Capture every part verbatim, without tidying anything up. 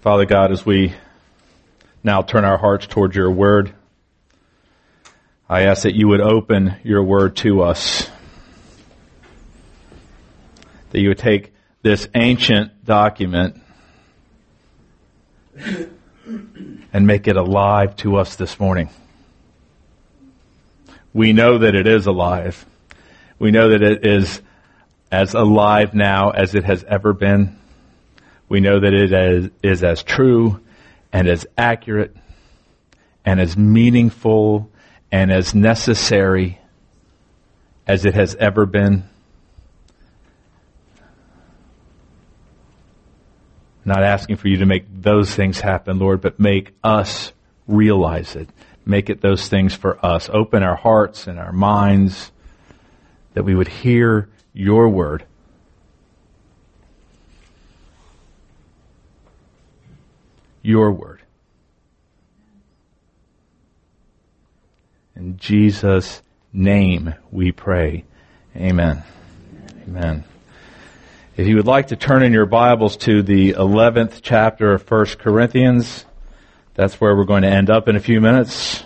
Father God, as we now turn our hearts towards your word, I ask that you would open your word to us, that you would take this ancient document and make it alive to us this morning. We know that it is alive. We know that it is as alive now as it has ever been. We know that it is, is as true and as accurate and as meaningful and as necessary as it has ever been. Not asking for you to make those things happen, Lord, but make us realize it. Make it those things for us. Open our hearts and our minds that we would hear your word. Your word. In Jesus' name we pray. Amen. Amen. If you would like to turn in your Bibles to the eleventh chapter of First Corinthians, that's where we're going to end up in a few minutes.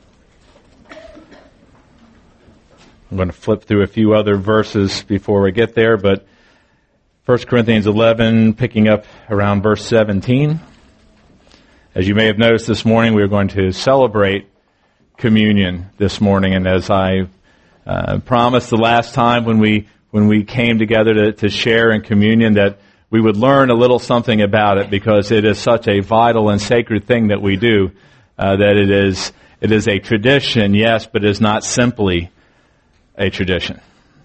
I'm going to flip through a few other verses before we get there, but First Corinthians eleven, picking up around verse seventeen. As you may have noticed this morning, we are going to celebrate communion this morning, and as I uh, promised the last time when we when we came together to, to share in communion, that we would learn a little something about it, because it is such a vital and sacred thing that we do, uh, that it is it is a tradition, yes, but it is not simply a tradition.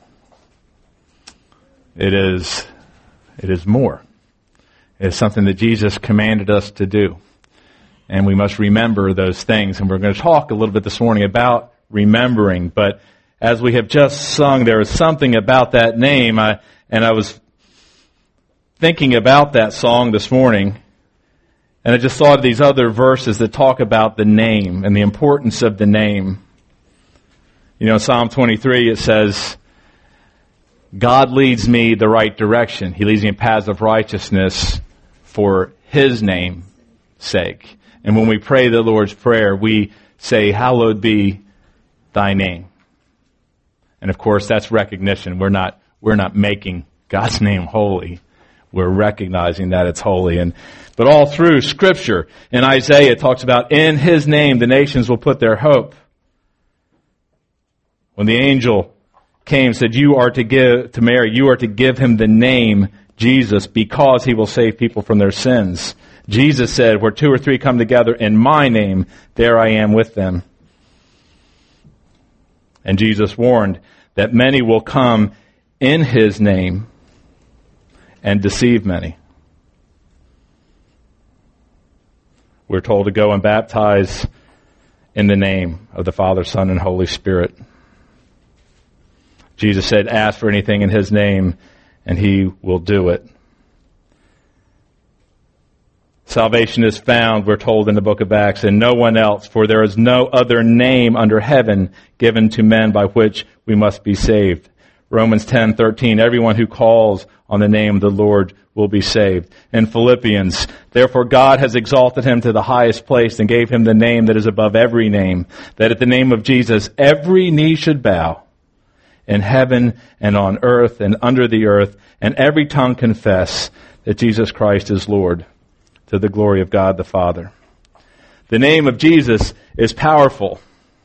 It is it is more. It is something that Jesus commanded us to do. And we must remember those things. And we're going to talk a little bit this morning about remembering. But as we have just sung, there is something about that name. I, and I was thinking about that song this morning, and I just thought of these other verses that talk about the name and the importance of the name. You know, in Psalm twenty-three it says, God leads me the right direction. He leads me in paths of righteousness for His name's sake. And when we pray the Lord's Prayer, we say, hallowed be thy name. And of course, that's recognition. We're not, we're not making God's name holy. We're recognizing that it's holy. And, but all through Scripture, in Isaiah, it talks about, in His name the nations will put their hope. When the angel came and said, you are to give, to Mary, you are to give him the name Jesus, because he will save people from their sins. Jesus said, where two or three come together in my name, there I am with them. And Jesus warned that many will come in His name and deceive many. We're told to go and baptize in the name of the Father, Son, and Holy Spirit. Jesus said, ask for anything in His name, and He will do it. Salvation is found, we're told in the book of Acts, in no one else, for there is no other name under heaven given to men by which we must be saved. Romans ten thirteen, everyone who calls on the name of the Lord will be saved. In Philippians, therefore God has exalted Him to the highest place and gave Him the name that is above every name, that at the name of Jesus every knee should bow, in heaven and on earth and under the earth, and every tongue confess that Jesus Christ is Lord, to the glory of God the Father. The name of Jesus is powerful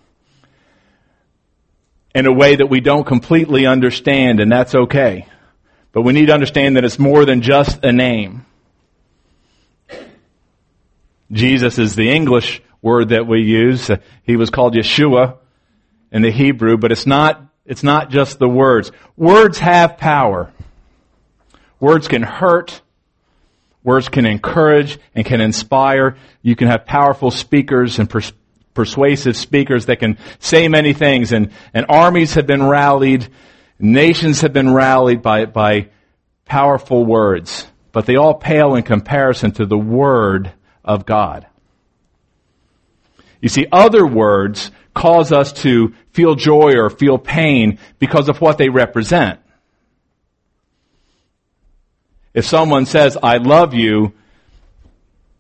in a way that we don't completely understand, and that's okay. But we need to understand that it's more than just a name. Jesus is the English word that we use. He was called Yeshua in the Hebrew, but it's not, it's not just the words. Words have power. Words can hurt. Words can encourage and can inspire. You can have powerful speakers and pers- persuasive speakers that can say many things. And, and armies have been rallied. Nations have been rallied by, by powerful words. But they all pale in comparison to the Word of God. You see, other words cause us to feel joy or feel pain because of what they represent. If someone says, I love you,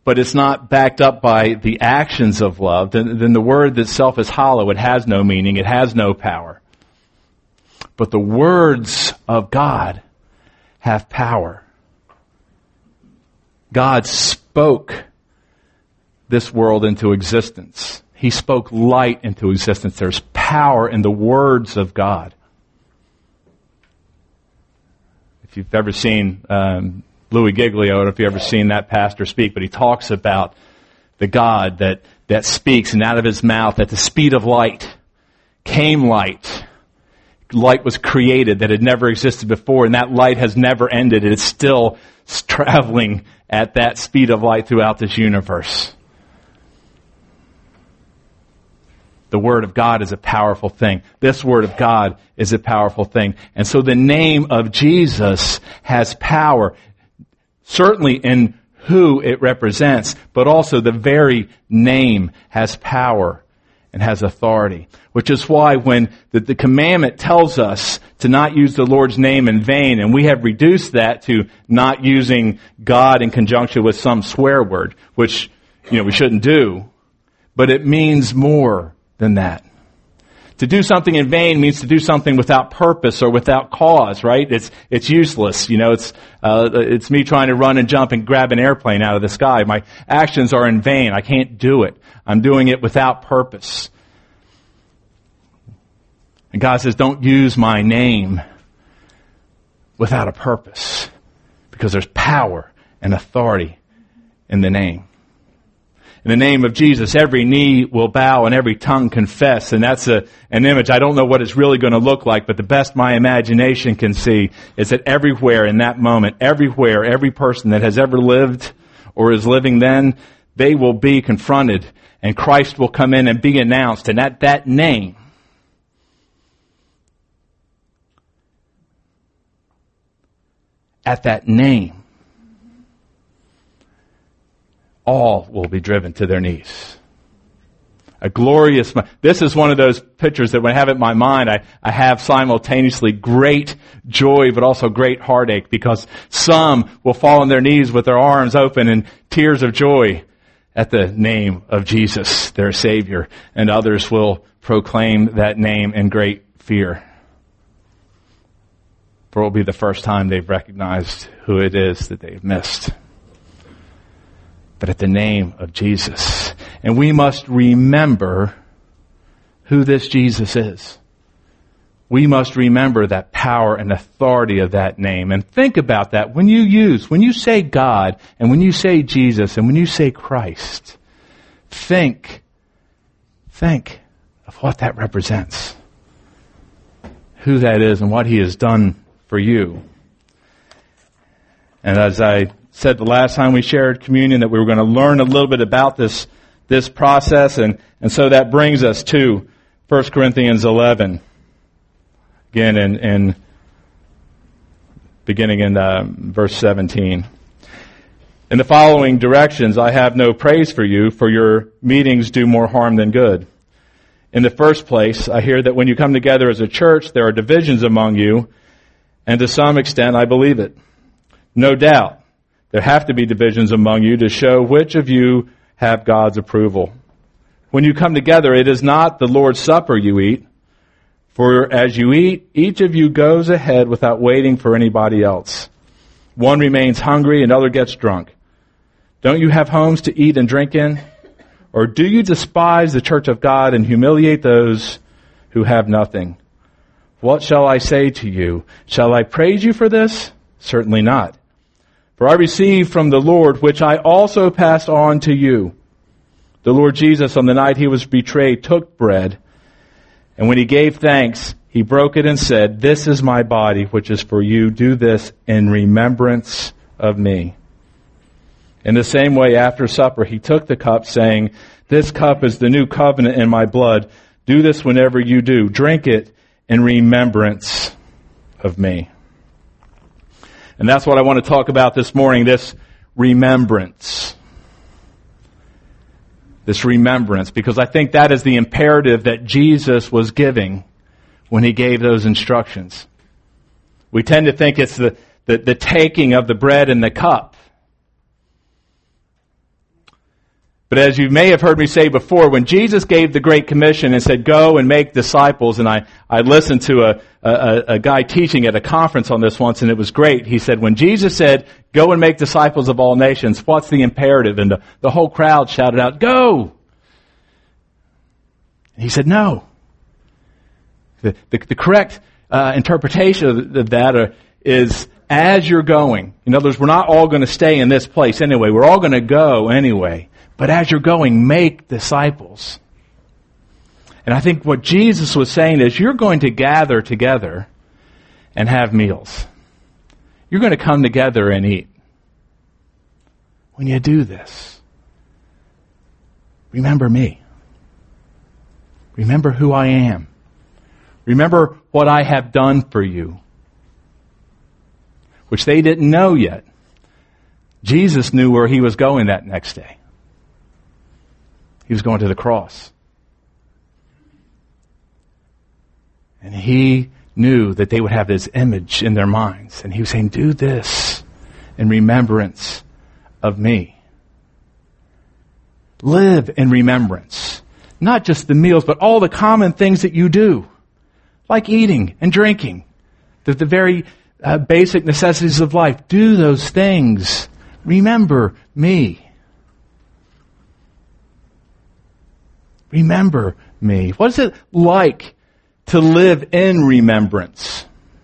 but it's not backed up by the actions of love, then, then the word itself is hollow. It has no meaning. It has no power. But the words of God have power. God spoke this world into existence. He spoke light into existence. There's power in the words of God. If you've ever seen um, Louis Giglio, I don't know if you've ever seen that pastor speak, but he talks about the God that, that speaks, and out of his mouth at the speed of light came light. Light was created that had never existed before, and that light has never ended. It's still traveling at that speed of light throughout this universe. The Word of God is a powerful thing. This Word of God is a powerful thing. And so the name of Jesus has power, certainly in who it represents, but also the very name has power and has authority. Which is why when the, the commandment tells us to not use the Lord's name in vain, and we have reduced that to not using God in conjunction with some swear word, which, you know, we shouldn't do, but it means more than that. To do something in vain means to do something without purpose or without cause, right? It's it's useless. You know, it's uh, it's me trying to run and jump and grab an airplane out of the sky. My actions are in vain. I can't do it. I'm doing it without purpose. And God says, don't use my name without a purpose, because there's power and authority in the name. In the name of Jesus, every knee will bow and every tongue confess. And that's a, an image. I don't know what it's really going to look like, but the best my imagination can see is that everywhere in that moment, everywhere, every person that has ever lived or is living then, they will be confronted and Christ will come in and be announced. And at that name, at that name, all will be driven to their knees. A glorious, this is one of those pictures that when I have it in my mind, I, I have simultaneously great joy, but also great heartache, because some will fall on their knees with their arms open and tears of joy at the name of Jesus, their Savior, and others will proclaim that name in great fear. For it will be the first time they've recognized who it is that they've missed. But at the name of Jesus. And we must remember who this Jesus is. We must remember that power and authority of that name. And think about that. When you use, when you say God, and when you say Jesus, and when you say Christ, think, think of what that represents. Who that is and what He has done for you. And as I said the last time we shared communion, that we were going to learn a little bit about this this process, and, and so that brings us to First Corinthians eleven. Again, in, in beginning in uh, verse seventeen. In the following directions, I have no praise for you, for your meetings do more harm than good. In the first place, I hear that when you come together as a church, there are divisions among you, and to some extent, I believe it. No doubt, there have to be divisions among you to show which of you have God's approval. When you come together, it is not the Lord's Supper you eat, for as you eat, each of you goes ahead without waiting for anybody else. One remains hungry, another gets drunk. Don't you have homes to eat and drink in? Or do you despise the church of God and humiliate those who have nothing? What shall I say to you? Shall I praise you for this? Certainly not. For I received from the Lord, which I also passed on to you. The Lord Jesus, on the night He was betrayed, took bread, and when He gave thanks, He broke it and said, "This is my body, which is for you. Do this in remembrance of me." In the same way, after supper, He took the cup, saying, "This cup is the new covenant in my blood. Do this whenever you do. Drink it in remembrance of me." And that's what I want to talk about this morning, this remembrance. This remembrance, because I think that is the imperative that Jesus was giving when He gave those instructions. We tend to think it's the, the, the taking of the bread and the cup. But as you may have heard me say before, when Jesus gave the Great Commission and said, go and make disciples, and I, I listened to a, a, a guy teaching at a conference on this once, and it was great. He said, when Jesus said, go and make disciples of all nations, what's the imperative? And the, the whole crowd shouted out, go! And he said, no. The, the, the correct uh, interpretation of, of that are, is as you're going. In other words, we're not all going to stay in this place anyway. We're all going to go anyway. But as you're going, make disciples. And I think what Jesus was saying is you're going to gather together and have meals. You're going to come together and eat. When you do this, remember me. Remember who I am. Remember what I have done for you, which they didn't know yet. Jesus knew where he was going that next day. He was going to the cross. And he knew that they would have this image in their minds. And he was saying, do this in remembrance of me. Live in remembrance. Not just the meals, but all the common things that you do. Like eating and drinking. The, the very uh, basic necessities of life. Do those things. Remember me. Remember me. What is it like to live in remembrance?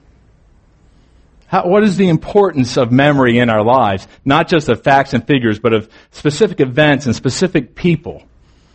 How, what is the importance of memory in our lives? Not just of facts and figures, but of specific events and specific people.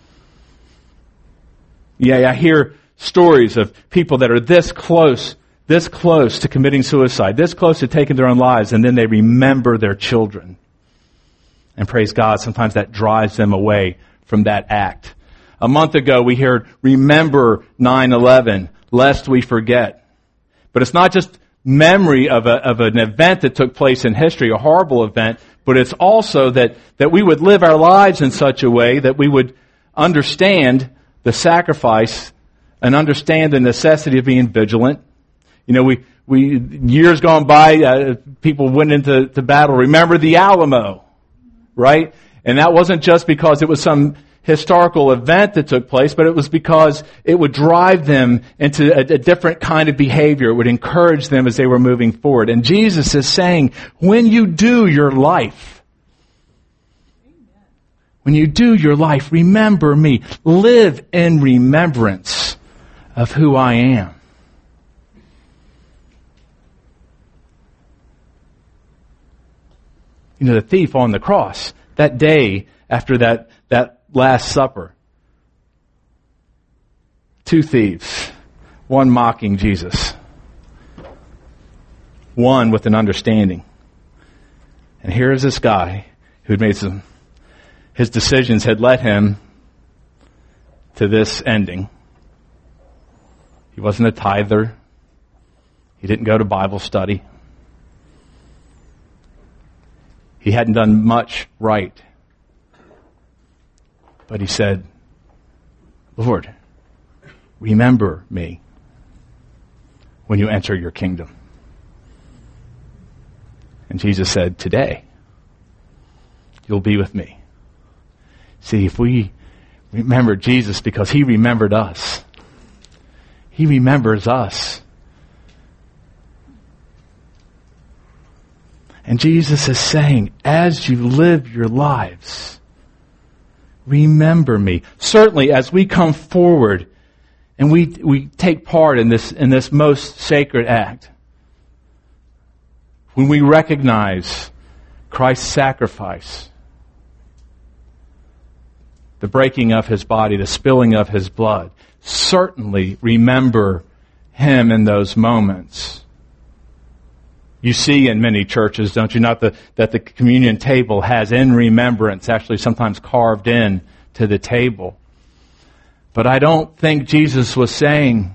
Yeah, I hear stories of people that are this close, this close to committing suicide, this close to taking their own lives, and then they remember their children. And praise God, sometimes that drives them away from that act. A month ago, we heard, remember nine eleven, lest we forget. But it's not just memory of, a, of an event that took place in history, a horrible event, but it's also that, that we would live our lives in such a way that we would understand the sacrifice and understand the necessity of being vigilant. You know, we, we years gone by, uh, people went into to battle. Remember the Alamo, right? And that wasn't just because it was some historical event that took place, but it was because it would drive them into a, a different kind of behavior. It would encourage them as they were moving forward. And Jesus is saying, when you do your life, when you do your life, remember me. Live in remembrance of who I am. You know, the thief on the cross, that day after that, that Last Supper. Two thieves. One mocking Jesus. One with an understanding. And here is this guy who had made some, his decisions had led him to this ending. He wasn't a tither. He didn't go to Bible study. He hadn't done much right. But he said, Lord, remember me when you enter your kingdom. And Jesus said, today, you'll be with me. See, if we remember Jesus because he remembered us, he remembers us. And Jesus is saying, as you live your lives, remember me. Certainly, as we come forward and we we take part in this in this most sacred act, when we recognize Christ's sacrifice, the breaking of his body, the spilling of his blood, certainly remember him in those moments. You see in many churches, don't you, not the, that the communion table has in remembrance, actually sometimes carved in to the table. But I don't think Jesus was saying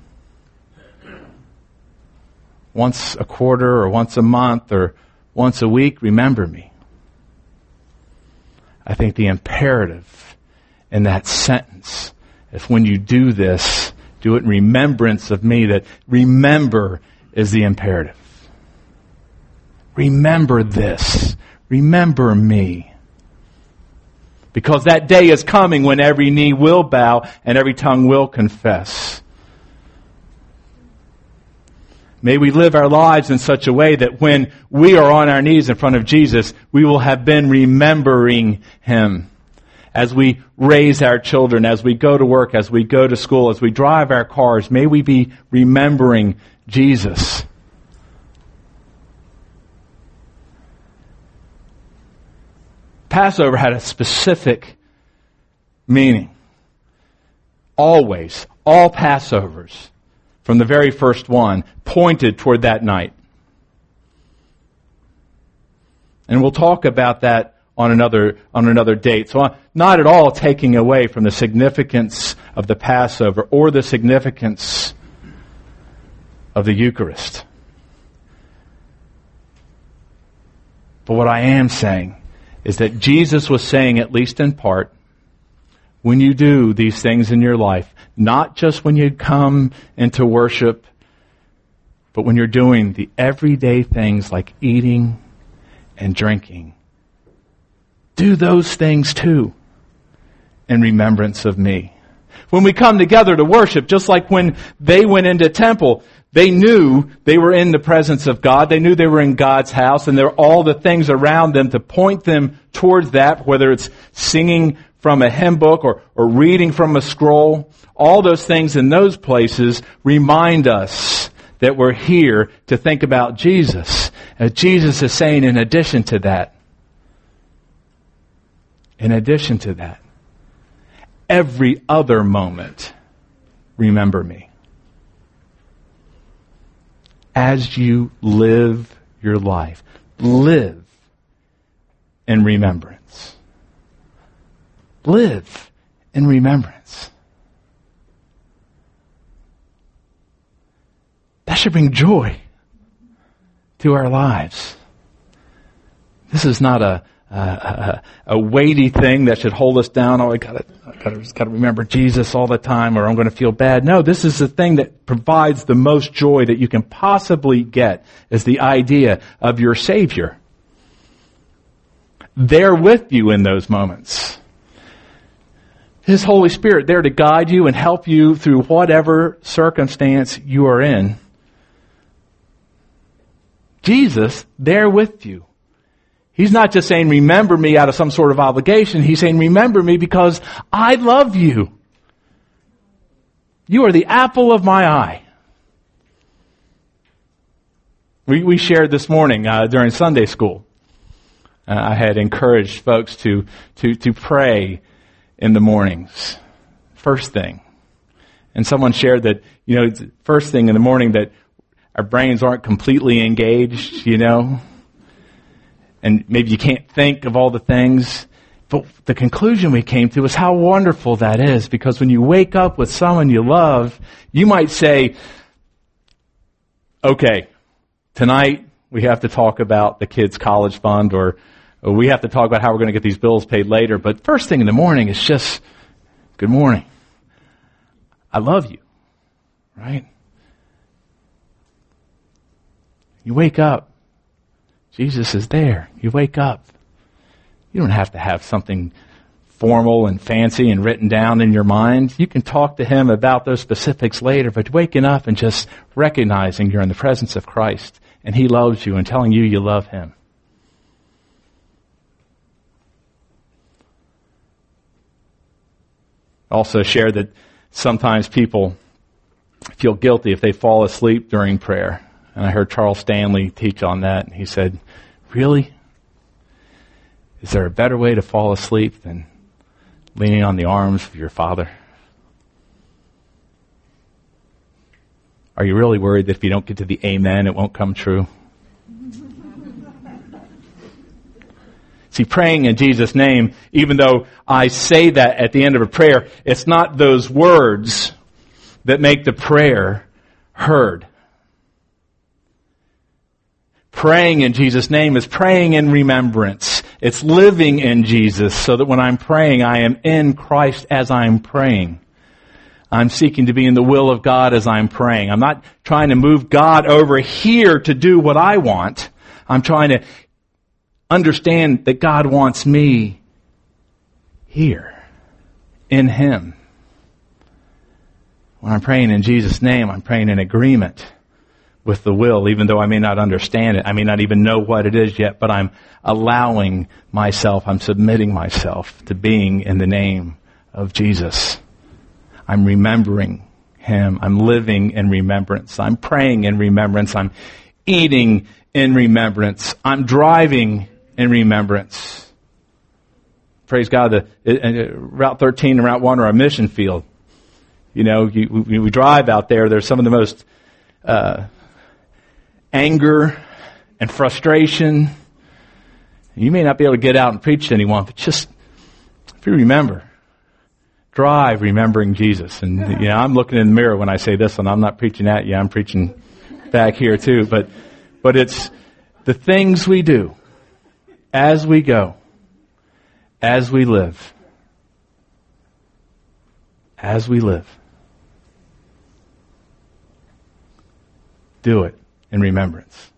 once a quarter or once a month or once a week, remember me. I think the imperative in that sentence is when you do this, do it in remembrance of me, that remember is the imperative. Remember this. Remember me. Because that day is coming when every knee will bow and every tongue will confess. May we live our lives in such a way that when we are on our knees in front of Jesus, we will have been remembering Him. As we raise our children, as we go to work, as we go to school, as we drive our cars, may we be remembering Jesus. Passover had a specific meaning. Always, all Passovers, from the very first one, pointed toward that night. And we'll talk about that on another on another date. So I'm not at all taking away from the significance of the Passover or the significance of the Eucharist. But what I am saying is that Jesus was saying, at least in part, when you do these things in your life, not just when you come into worship, but when you're doing the everyday things like eating and drinking, do those things too in remembrance of me. When we come together to worship, just like when they went into temple, they knew they were in the presence of God. They knew they were in God's house, and there were all the things around them to point them towards that, whether it's singing from a hymn book or, or reading from a scroll. All those things in those places remind us that we're here to think about Jesus. And Jesus is saying, in addition to that, in addition to that, every other moment, remember me. As you live your life, live in remembrance. Live in remembrance. That should bring joy to our lives. This is not a a, a weighty thing that should hold us down. Oh, I gotta, I gotta, just gotta remember Jesus all the time, or I'm going to feel bad. No, this is the thing that provides the most joy that you can possibly get, is the idea of your Savior there with you in those moments. His Holy Spirit there to guide you and help you through whatever circumstance you are in. Jesus there with you. He's not just saying, remember me out of some sort of obligation. He's saying, remember me because I love you. You are the apple of my eye. We, we shared this morning uh, during Sunday school. Uh, I had encouraged folks to, to, to pray in the mornings. First thing. And someone shared that, you know, first thing in the morning that our brains aren't completely engaged, you know. And maybe you can't think of all the things. But the conclusion we came to is how wonderful that is. Because when you wake up with someone you love, you might say, okay, tonight we have to talk about the kids' college fund, or, or we have to talk about how we're going to get these bills paid later. But first thing in the morning is just, good morning. I love you. Right? You wake up. Jesus is there. You wake up. You don't have to have something formal and fancy and written down in your mind. You can talk to Him about those specifics later, but waking up and just recognizing you're in the presence of Christ and He loves you and telling you you love Him. Also shared that sometimes people feel guilty if they fall asleep during prayer. And I heard Charles Stanley teach on that, and he said, really? Is there a better way to fall asleep than leaning on the arms of your Father? Are you really worried that if you don't get to the amen, it won't come true? See, praying in Jesus' name, even though I say that at the end of a prayer, it's not those words that make the prayer heard. Praying in Jesus' name is praying in remembrance. It's living in Jesus so that when I'm praying, I am in Christ as I'm praying. I'm seeking to be in the will of God as I'm praying. I'm not trying to move God over here to do what I want. I'm trying to understand that God wants me here in Him. When I'm praying in Jesus' name, I'm praying in agreement with the will, even though I may not understand it. I may not even know what it is yet, but I'm allowing myself, I'm submitting myself to being in the name of Jesus. I'm remembering Him. I'm living in remembrance. I'm praying in remembrance. I'm eating in remembrance. I'm driving in remembrance. Praise God, the uh, Route thirteen and Route one are a mission field. You know, you, we, we drive out there, there's some of the most uh, anger and frustration. You may not be able to get out and preach to anyone, but just, if you remember, drive remembering Jesus. And, you know, I'm looking in the mirror when I say this, and I'm not preaching at you, I'm preaching back here too. But, but it's the things we do as we go, as we live, as we live. Do it in remembrance.